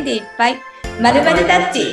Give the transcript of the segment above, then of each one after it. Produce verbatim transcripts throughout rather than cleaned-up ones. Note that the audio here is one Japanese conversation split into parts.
でいっぱいまるまるタッチ。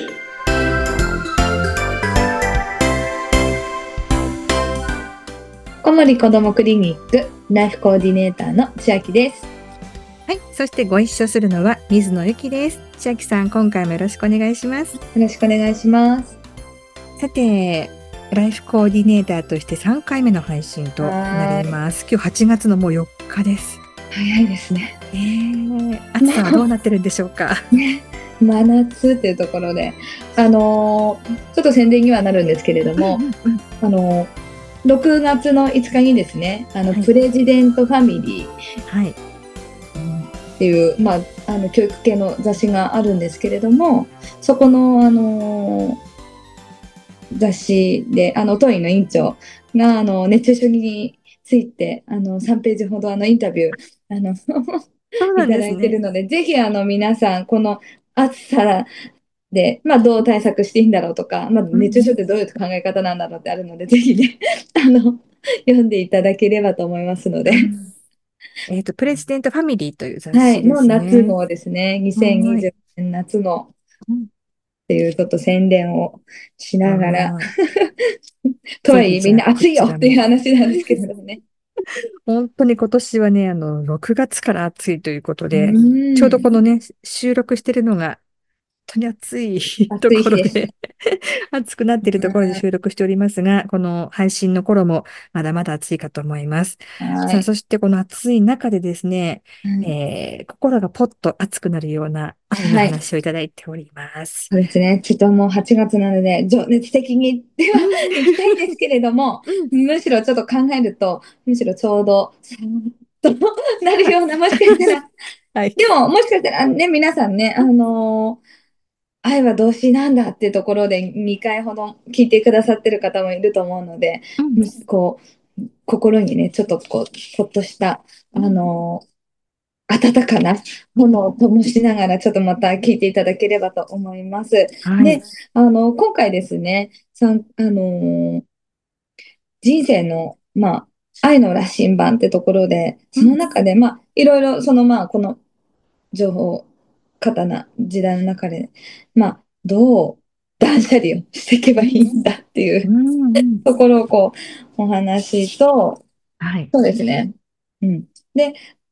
小森子どもクリニックライフコーディネーターの千秋です。 はい、そしてご一緒するのは水野ゆきです。千秋さん、今回もよろしくお願いします。よろしくお願いします。 さて、ライフコーディネーターとしてさんかいめの配信となります。今日はちがつのもうよっかです。 早いですね。 えー、暑さはどうなってるんでしょうか。 ね、真夏っていうところで、あのー、ちょっと宣伝にはなるんですけれども、うんうんうん、あのー、ろくがつのいつかにですね、あの、はい、プレジデントファミリー、はい、っていう、まあ、あの教育系の雑誌があるんですけれども、そこの、あのー、雑誌であの当院の院長があの熱中症についてあのさんページほどあのインタビューあのいただいているので、ぜひあの皆さんこの暑さで、まあ、どう対策していいんだろうとか、まあ、熱中症ってどういう考え方なんだろうってあるので、うん、ぜひねあの読んでいただければと思いますので、うんえっと、プレジデントファミリーという雑誌ですね。 はい、の夏号ですね。にせんにじゅうねん夏号っていうちょっと宣伝をしながら、とはいえみんな暑いよっていう話なんですけれどもね。 本当に今年はね、あの、ろくがつから暑いということで、ちょうどこのね、収録してるのが、本当に暑いところで、暑くなっているところで収録しておりますが、この配信の頃もまだまだ暑いかと思います。さあ、そしてこの暑い中でですね、えー、心がポッと熱くなるような愛の話をいただいております。 はい、そうですね。ちょっともうはちがつなので、情熱的にでは行きたいですけれども、うん、むしろちょっと考えると、むしろちょうど、さーっとなるような、もしかしたら、はい、でも、もしかしたらね、皆さんね、あのー、愛は動詞なんだっていうところでにかいほど聞いてくださってる方もいると思うので、うん、こう、心にね、ちょっとこう、ほっとした、あのー、温かなものを灯しながら、ちょっとまた聞いていただければと思います。はい、で、あの、今回ですね、さんあのー、人生の、まあ、愛の羅針盤ってところで、その中で、まあ、いろいろ、その、まあ、この情報過多な時代の中で、まあ、どう断捨離をしていけばいいんだっていうところを、こう、お話と、はい、そうですね。うん。で、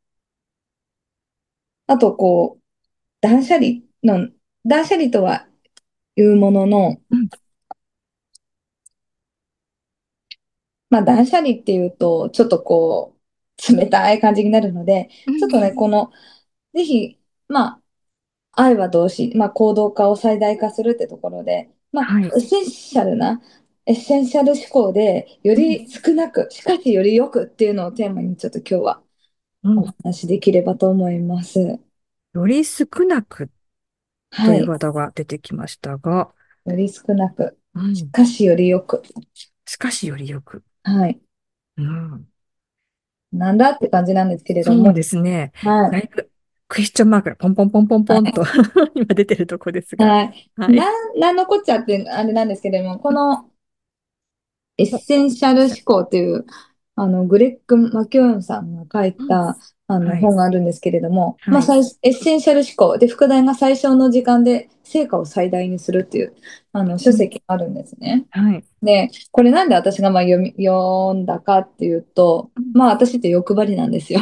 あと、こう、断捨離の、断捨離とはいうものの、うん、まあ、断捨離っていうと、ちょっとこう、冷たい感じになるので、ちょっとね、この、ぜひ、まあ、愛は動詞、まあ、行動化を最大化するってところで、まあ、はい、エッセンシャルな、エッセンシャル思考で、より少なく、しかしよりよくっていうのをテーマに、ちょっと今日はお話できればと思います。うん、 より少なくというワードが出てきましたが、はい、より少なく、しかしよりよく。 しかしよりよく。 はい。 うん。 なんだって感じなんですけれども。 そうですね。はい。だいぶクエスチョンマークがポンポンポンポンポンと、はい、今出てるとこですが。 はい。はい、な、なんのこっちゃってあれなんですけれども、このエッセンシャル思考っていう、あの、グレッグ・マキューンさんが書いた、あの、本があるんですけれども、はい、まあ、エッセンシャル思考で、副題が最小の時間で成果を最大にするっていう、あの、書籍があるんですね。うん、はい。で、これなんで私がまあ読み、読んだかっていうと、まあ、私って欲張りなんですよ。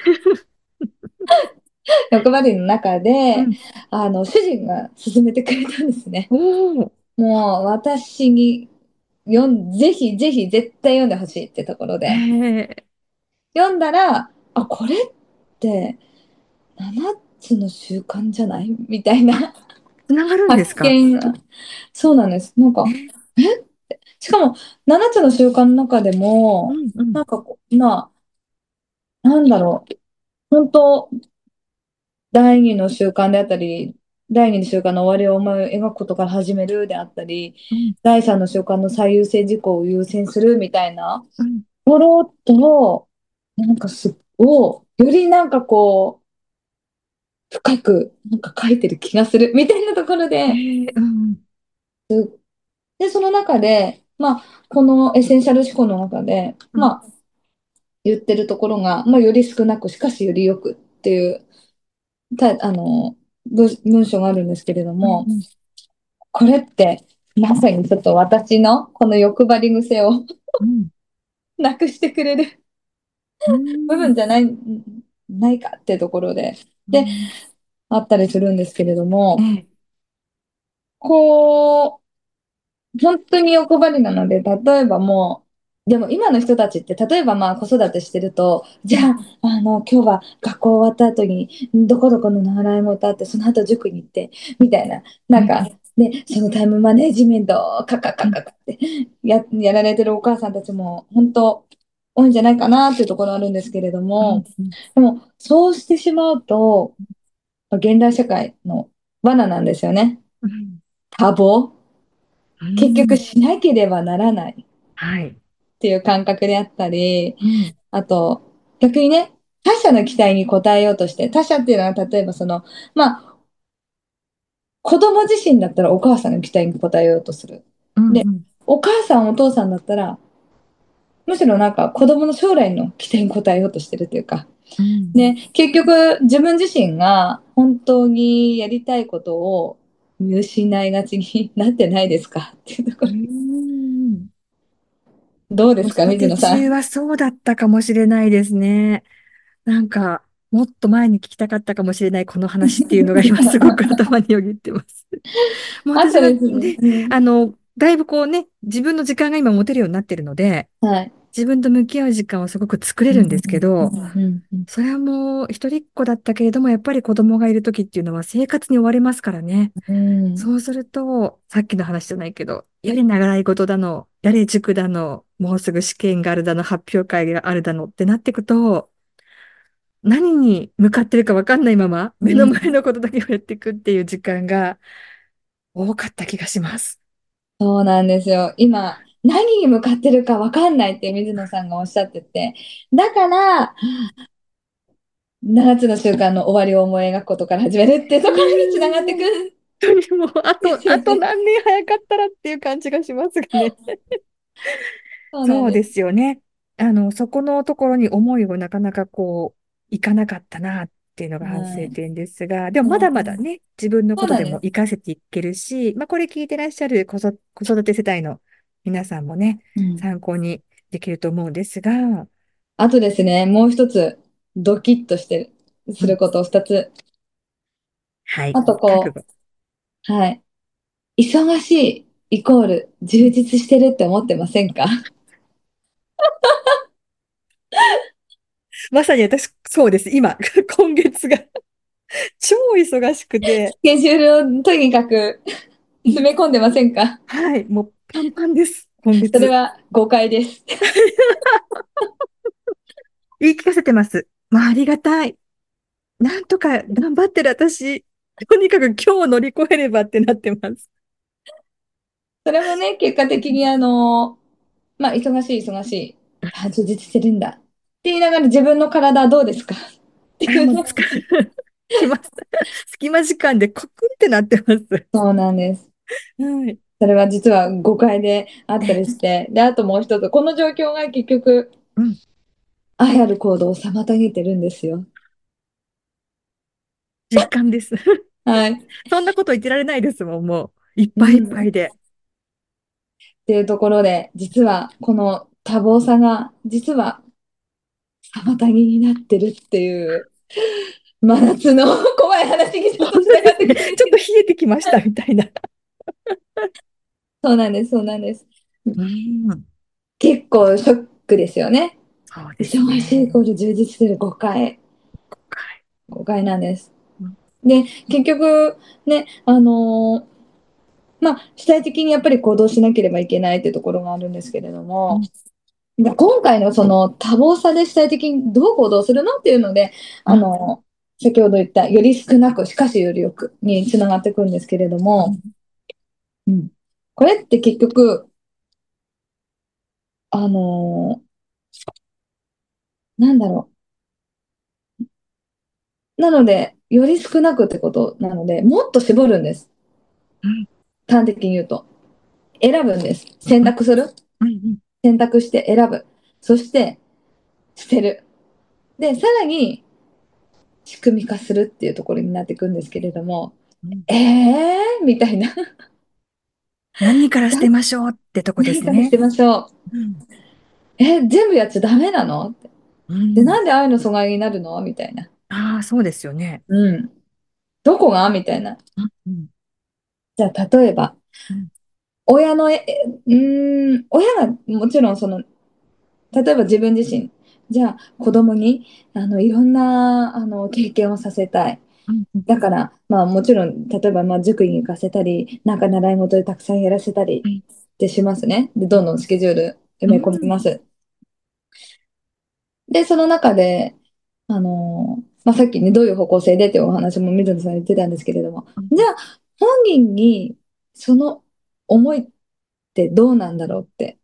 欲張りの中で、うん、あの、主人が勧めてくれたんですね。もう、私に、よん、ぜひぜひ絶対読んでほしいってところで。読んだら、あ、これってななつの習慣じゃないみたいな。 つながるんですか？ 発見。そうなんです。なんか、えって。しかも、ななつの習慣の中でも、うんうん、なんかこう、まあ、なんだろう。本当第二の習慣であったり、第二の習慣の終わりを思い描くことから始めるであったり、うん、第三の習慣の最優先事項を優先するみたいなところと、なんかすっごい、よりなんかこう、深くなんか書いてる気がするみたいなところで、えーうん、で、その中で、まあ、このエッセンシャル思考の中で、まあ、言ってるところが、まあ、より少なく、しかしよりよくっていう、た、あの、 文文章があるんですけれども、 うん、 これってまさにちょっと私のこの欲張り癖をうん、 なくしてくれるう部ん、 分じゃない、ないかってところで、で、 うん、 あったりするんですけれども、 ええ、 こう、本当に欲張りなので、例えばもう、でも今の人たちって、例えばまあ子育てしてると、じゃうん、 あ、あの、今日は学校終わった後に、どこどこの習い事あって、その後塾に行って、みたいな、なんか、 うん、 で、そのタイムマネジメントをカカカうん、 カカってや、やられてるお母さんたちも、本当、多いんじゃないかなっていうところあるんですけれども、 うん、うん、 でも、そうしてしまうと、現代社会の罠なんですよね。 うん、 多忙。 う結局ん、 しなければならないっはい。 ていう感覚であったり、 うん、 あと、逆にね、他者の期待に応えようとして、他者っていうのは例えばその、まあ、子供自身だったらお母さんの期待に応えようとする。 うん、 で、 うん、 お母さんお父さんだったら、むしろなんか子供の将来の期待に応えようとしてるというか、 うん、 ね、結局自分自身が本当にやりたいことを見失いがちになってないですかっていうとこうろ。 ん。 どうですか、 子育て水野さん。 中はそうだったかもしれないですね。なんか、もっと前に聞きたかったかもしれないこの話っていうのが今すごく頭によぎってます。もうあと私はですね。 ね、 うん。 あの、だいぶこうね、自分の時間が今持てるようになってるので、 はい。 自分と向き合う時間をすごく作れうん、 るんですけうど、 ん、うん、 それはもう一人っ子だったけれども、やっぱり子供がいる時っていうのは生活に追われますからね。 うん。うん。 そうすると、さっきの話じゃないけど、やれ習い事だの、やれ塾だの、もうすぐ試験があるだの、発表会があるだのってなっていくと、何に向かってるか分かんないまま、目の前のことだけをやっていくっていう時間が多かった気がします。 そうなんですよ。今、何に向かってるかわかんないって水野さんがおっしゃってて。だから、 うん。 ななつの習慣の終わりを思い描くことから始めるっていうところにつながってく本るん当にもう、あでと、あとすよね。 何年早かったらっていう感じがしますがね。 そうなんそうでです。 すよね。あの、そこのところに思いをなかなかこう、いかなかったなっていうのが反はい。 省点ですが、でもまだまだうん。 ね、自分のことでもそうなんです。 活かせていけるし、まあ、これ聞いてらっしゃる子そ子育て世代の皆さんもね、 うん。 参考にできると思うんですが、 あとですね、もう一つ、ドキッとしてる、 うん、 することを二つ。 はい、 あとこ覚悟。 う、はい。忙しいイコール充実してるって思ってませんか？ まさに私、そうです。今、今月が超忙しくて、 スケジュールをとにかく詰め込んでませんか？ はい、もうパンパンです、今月。 それは誤解です。 言い聞かせてます。まあ、ありがたい。なんとか頑張ってる私、とにかく今日乗り越えればってなってます。 それもね、結果的にあの、まあ、忙しい忙しい。あ、充実してるんだ。って言いながら自分の体はどうですかってあ、 いうね。 もう疲れ、きます。隙間時間でコクってなってます。 そうなんです。 はい。 それは実は誤解であったえ、 りして。で、あともう一つ、この状況が結局、 うん、 愛ある行動を妨げてるんですよ。 実感です。 はい。 そんなこと言ってられないですもん、もう。いっうぱいいっぱん。 いで。 っていうところで、実はこの多忙さが、実は妨げになってるっていう、真夏の怖い話にちょっとつながってくるんですけど。 ちょっと冷えてきましたみたいな。 そうなんです、そうなんです。 うん、 結構ショックですよね。 そうです忙しいイね。 コール充実する誤解、 はい。 誤解なんです。 うん、 で、結局、ね、あのーまあ、主体的にやっぱり行動しなければいけないっていうところがあるんですけれども、 うん、 で今回のその多忙さで主体的にどう行動するのっていうので、 うん、 あの先ほど言ったより少なく、しかしよりよくにつながっていくんですけれども、 うん、 うん、これって結局、あのーなんだろう。なので、より少なくってことなので、もっと絞るんです。 うん、 端的に言うと。選ぶんです。選択する。 うん、 選択して選ぶ。そして、捨てる。で、さらに、 仕組み化するっていうところになっていくんですけれども、 うん。 えーみたいな。 何から捨てましょうってとこで何からしすね。 てましょう。 うん。 え、全部やっちゃダメなのって。で、 うん。 なんで愛の阻害になるのみたいな。 ああ、そうですよね。 うん。どこがみたいな。 うんうんじゃあ、例えば、 うん親の、え、うーん、親がもちろんその、例えば自分自身、じゃあ子供に、あの、いろんな、あの、経験をさせたい。 うんうん。 だから、まあもちろん、例えば、まあ塾に行かせたり、なんか習い事でたくさんやらせたりはい。 ってしますね。で、 うんどんどんスケジュール埋め込みうんます。で、その中で、あの、まあさっきね、どういう方向性でっていうお話も水野さん言ってたんですけれども、じゃあ、本人にその思いってどうなんだろうって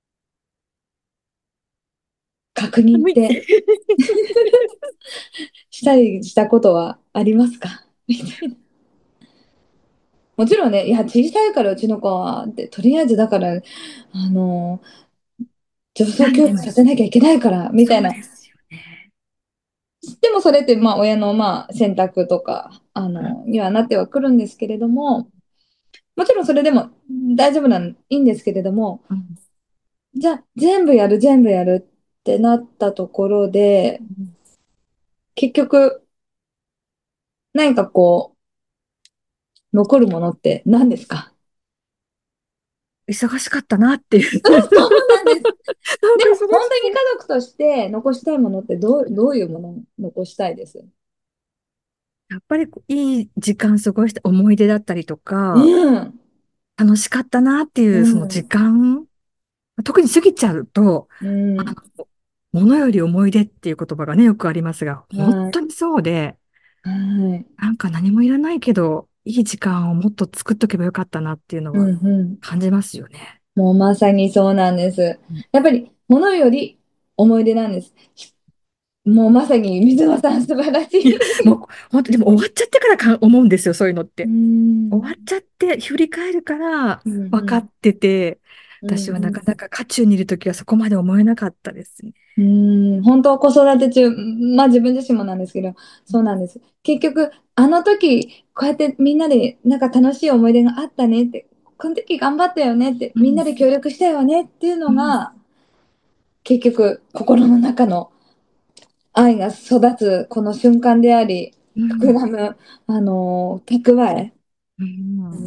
確認っ寒い。 てしたりしたことはありますかみたいな。もちろんね、いや、小さいからうちの子は、って、とりあえずだから、あの、女装教なんでも、 育させなきゃいけないから、みたいな。 そうですよね。 でもそれって、まあ、親の、まあ、選択とか、あの、にはなってはくるんですけれども、もちろんそれでも大丈夫なん、いいんですけれども、 うん。 じゃあ、全部やる、全部やるってなったところで、 うん。 結局、何かこう、残るものって何ですか？ 忙しかったなっていう。 そうなんです。 なんか忙でも、本当にしそう。 家族として残したいものってどう、どういうものを残したいです？ やっぱりこういい時間過ごした思い出だったりとうか、 ん、 楽しかったなっていううその時ん、 間、特に過ぎちゃうと、 うん、 あの、ものより思い出っていう言葉がね、よくありますが、本はい、 当にそうで、 はい、 なんか何もいらないけど、いい時間をもっと作っとけばよかったなっていうのはうん、うん。 感じますよね。 もうまさにそうなんです。 うん。 やっぱり、ものより思い出なんです。もうまさに水野さん素晴らしいや、もい。 う本当、でも終わっちゃってからか思うんですよ、そういうのっうて。終わん、 っちゃって振り返るからうん、うん、 分かってて、 うん、 私はなかうん。 なか渦中にいるときはそこまで思えなかったですね。 うーん、本当子育て中、まあ自分自身もなんですけど、そうなんです。結局、あの時、こうやってみんなでなんか楽しい思い出があったねって、この時頑張ったよねって、 うん。 みんなで協力したよねっていううん。 のが、結局、心の中の愛が育つこの瞬間であり、 うん。 膨らむ、あのー蓄えうん。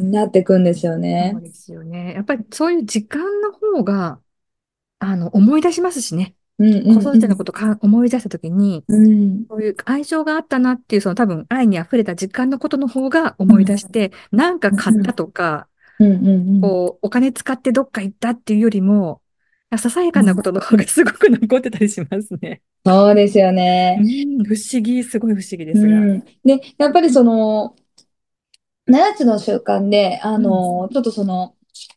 になっていくんですよね。 そうですよね。やっぱりそういう時間の方が、あの、思い出しますしね。 うん子うんうん。 育てのことか思い出したときに、 うん。 そういう愛情があったなっていう、その多分愛に溢れた時間のことの方がうん。 思い出して、なんか買ったとか、 うんうんこう、お金使ってどっか行ったっていうよりも、ささやうん。 かなことの方がすごく残ってたりしますね。 そうですよね。 うん、不思議、すごい不思議でうすが。 ん。で、やっぱりその、ななつの習慣で、あうん、 の、ちょっとその、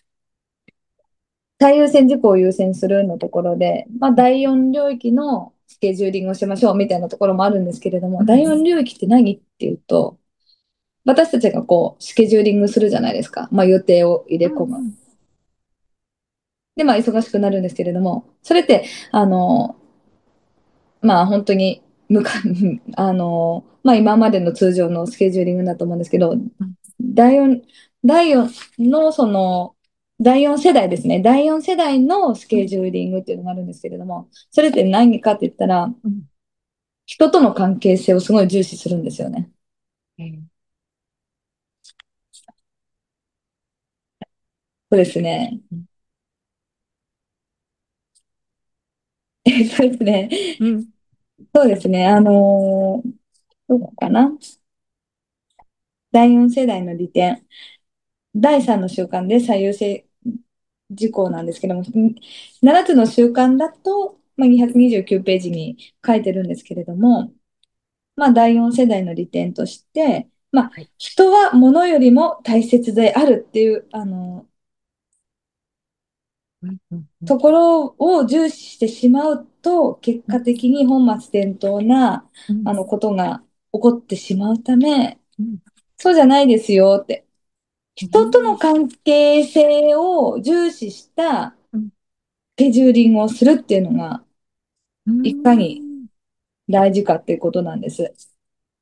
最優先事項を優先するのところで、まあ、だいよん領域のスケジューリングをしましょうみたいなところもあるんですけれども、だいうん、 よん領域って何っていうと、私たちがこう、スケジューリングするじゃないですか。まあ、予定を入うん、 れ込む。 うん、 で、まあ、忙しくなるんですけれども、それって、あの、まあ、本当に、むか、あの、まあ、今までの通常のスケジューリングだと思うんですけど、 うん、 だいよん、だいよんのその、だいよん世代ですね。だいよん世代のスうん、 ケジューリングっていうのがあるんですけれども、それって何かって言ったら、 うん。 人との関係性をすごい重視するんですよね。 えーそうですね。 うん、 えそうですね。 うん、 そうですね。あのーどうかな。だいよん世代の利点。だいさんの習慣で最優先事項なんですけども、ななつの習慣だと、まあ、にひゃくにじゅうきゅうページに書いてるんですけれども、まあ、だいよん世代の利点として、まあ、 はい。 人は物よりも大切であるっていう、あの、 うん、うん、うん、 ところを重視してしまうと、結うん、 果的に本末転倒な、 うん、 あの、ことが起こってしまうため、 うん、 そうじゃないですよって。 う人とのん、 関係性を重視したうん、 スケジューリングをするっていうのが、 ういかにん。 大事かっていうことなんです。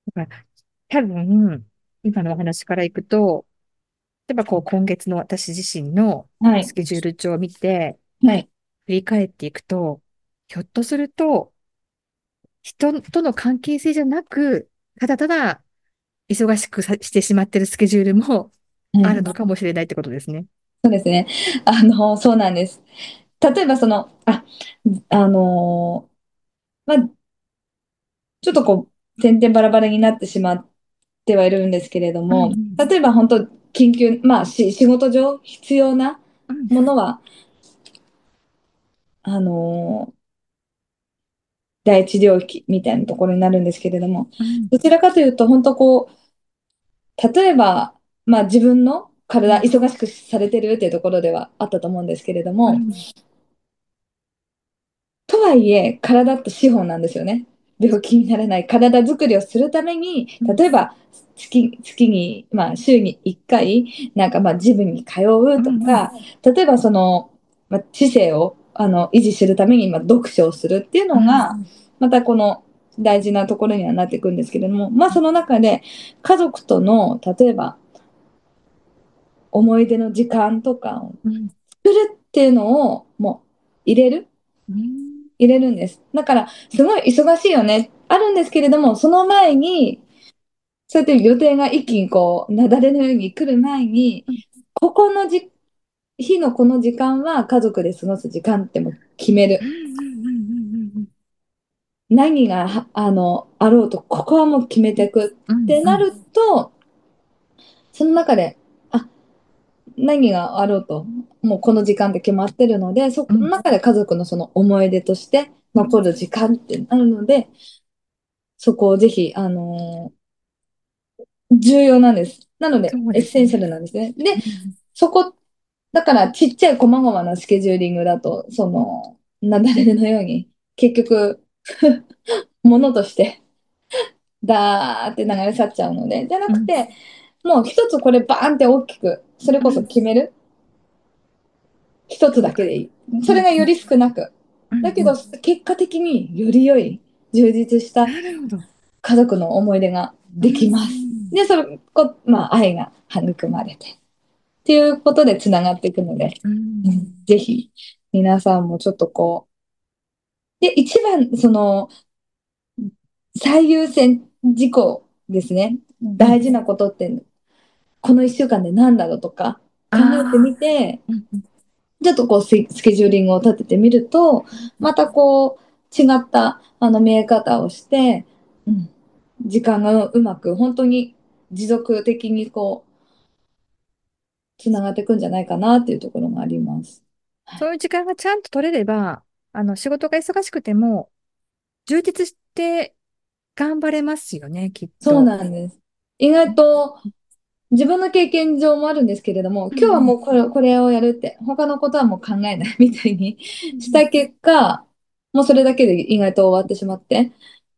だから多分、今のお話からいくと、例えばこう今月の私自身のはい。 スケジュール帳を見て、 はい。 振り返っていくと、ひょっとすると、人との関係性じゃなく、ただただ忙しくさしてしまってるスケジュールもはい。 あるのかもしれないってことですね。 そうですね。あの、そうなんです。例えばその、あ、あのーまあ、ちょっとこう、点々バラバラになってしまってはいるんですけれども、 うんうん例えば本当、緊急、まあ、し、仕事上必要なうんものは、あのー第一領域みたいなところになるんですけれども、 うんどちらかというと、本当こう、例えば、まあ自分の体、 うん忙しくされてるっていうところではあったと思うんですけれども、 うんとはいえ、体って資本なんですよね。病気にならない体作りをするために、 うん例えば月、月に、まあ、週にいっかい、なんかまあジムに通ううんうんとか、例えばその、まあ、知性をあの維持するために、まあ、読書をするっていううんのが、 うんまたこの大事なところにはなっていくんですけれども、まあその中で家族との、例えば思い出の時間とかをうん作るっていうのをもう入れる。 うん入れるんです。だから、すごい忙しいよね。あるんですけれども、その前に、そうやって予定が一気にこう、雪崩のように来る前に、ここのじ日のこの時間は家族で過ごす時間ってもう決める。 うんうん何がはあのあろうと、ここはもう決めていくってなると、その中で、あ、何があろうと、もうこの時間で決まってるので、そこの中で家族のその思い出として残る時間ってなるので、そこをぜひ、あのー重要なんです。なので、 そうエッセンシャですね。 ルなんですね。で、 うんそこ、だからちっちゃい細々なスケジューリングだと、その、雪崩のように、結局、ものとして、ダーって流れ去っちゃうので、じゃなうんくて、もう一つこれバーンって大きく、それこそうん決める。一つそうだ。 だけでいい。 うんうんそれがより少なく。だけど、 うんうん結果的により良い、充実したなるほど。 家族の思い出がうできます。 んで、それこ、まあ、愛が育まれて。っていうことでつながっていくので、 ううん、 んぜひ皆さんもちょっとこう、で、一番その最優先事項ですね。 うん大事なことって、このいっしゅうかんで何だろうとか考えてああみて、 ー、うんうんちょっとこうススケジューリングを立ててみると、またこう違ったあの見え方をして、うん、時間がうまく本当に持続的にこうつながっていくんじゃないかなっていうところがあります。はい、 そういう時間がちゃんと取れれば、あの、仕事が忙しくても、充実して頑張れますよね、きっそうと。 なんです。意外と自分の経験上もあるんですけれども、今日はうんうんもうこれ、これをやるって、他のことはもう考えないみたいにうんした結果、もうそれだけで意外と終わってしまって、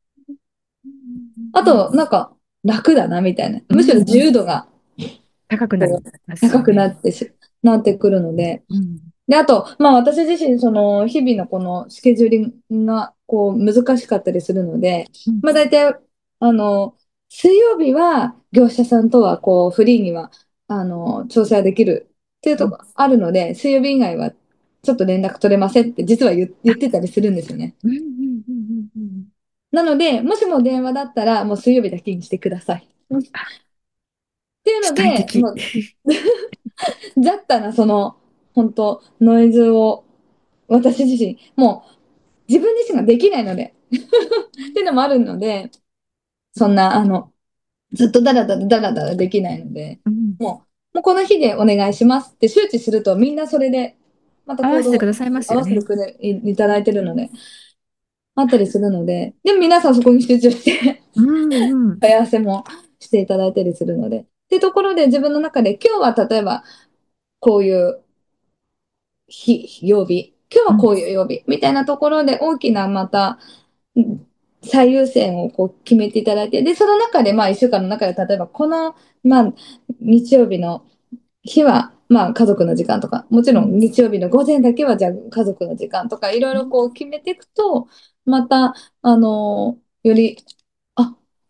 あと、なんか楽だなみたいな。むしろ自うんうん由度が高くなりこうますよ高くなね。 ってし、なってくるので、 うんで、あと、まあ私自身、その日々のこのスケジューリングがこう難しかったりするので、 うんまあ大体、あの、水曜日は業者さんとはこうフリーには、あの、調整はできるっていううんとこあるので、水曜日以外はちょっと連絡取れませんって実は言、言ってたりするんですよね。 うんうんうんうんうんなので、もしも電話だったらもう水曜日だけにしてください。っていう主ので、 体的。 もう雑多なその、本当ノイズを私自身、もう自分自身ができないのでっていうのもあるので、そんな、あの、ずっとダラダラダラダラできないので、 うんもう、もうこの日でお願いしますって周知するとみんなそれで、また合わせ行動をてくださいます合わせてよね。 くれいいただいてるので、あったりするので、でも皆さんそこに集中してうんうん問い合わせもしていただいたりするので、っていうところで自分の中で今日は例えばこういう日、曜日、今日はこういう曜日みたいなところで大きなまたうん最優先をこう決めていただいて、で、その中で、まあ、いっしゅうかんの中で、例えば、この、まあ、日曜日の日は、まあ、家族の時間とか、もちろんうん日曜日の午前だけは、じゃあ、家族の時間とか、いろいろこう決めていくと、また、あの、より、あ、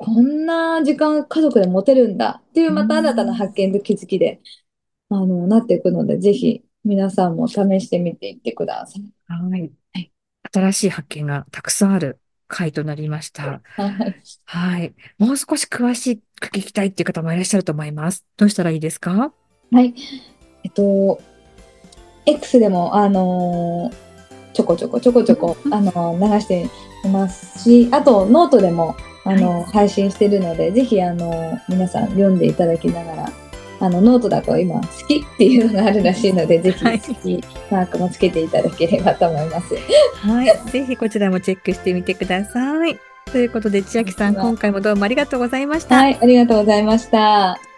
こんな時間家族で持てるんだっていう、 うまた新たなん。 発見と気づきで、あの、なっていくので、ぜひ皆さんも試してみていってください。 はい。 はい。 新しい発見がたくさんある回となりました。 はい。 はい。もう少し詳しく聞きたいっていう方もいらっしゃると思います。どうしたらいいですか？ はい。えっと、X でも、あのーちょこちょこちょこちょこ、 うん。 あのー流していますし、あとノートでも、あはい。 のー配信してるので、ぜひ、あのー皆さん読んでいただきながら、あのノートだと今好きっていうのがあるらしいので、ぜひはい。 好きマークもつけていただければと思います。 はい。ぜひこちらもチェックしてみてください。ということで、千秋さん、今回もどうもありがとうございました。 はい、ありがとうございました。